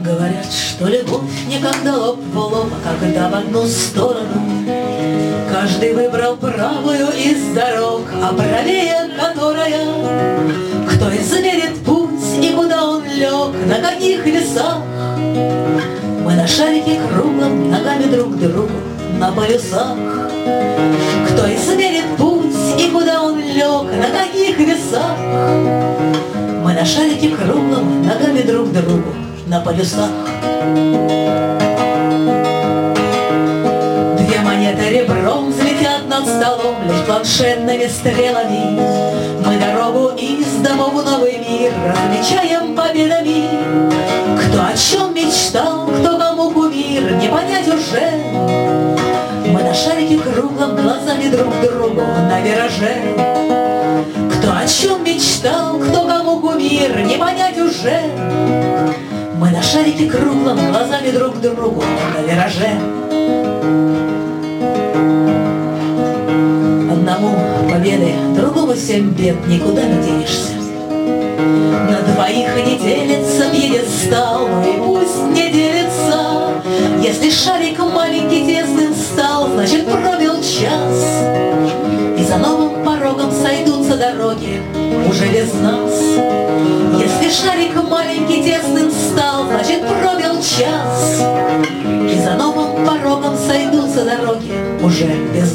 Говорят, что любовь никогда лоб в лоб, а когда в одну сторону. Каждый выбрал правую из дорог, а правее которая. Кто измерит путь и куда он лег, на каких весах. Мы на шарике круглом, ногами друг к другу на полюсах. Кто измерит путь и куда он лег, на каких весах. Мы на шарике круглом, ногами друг к другу на полюсах. Две монеты ребром взлетят над столом лишь планшетными стрелами. Мы дорогу из домов в новый мир размечаем победами. Кто о чем мечтал, кто кому кумир, не понять уже. Мы на шарике круглом, глазами друг к другу на вираже. Кто о чем мечтал, кто кому кумир, не понять уже. Мы на шарике круглом, глазами друг к другу на вираже. Одному победы, другому 7 бед, никуда не денешься. На двоих не делится пьедестал, ну и пусть не делится. Если шарик маленький тесным стал, значит пробил час. И за новым порогом сойдутся дороги уже без нас. Если шарик маленький тесным стал, значит пробил час. И за новым порогом сойдутся дороги уже без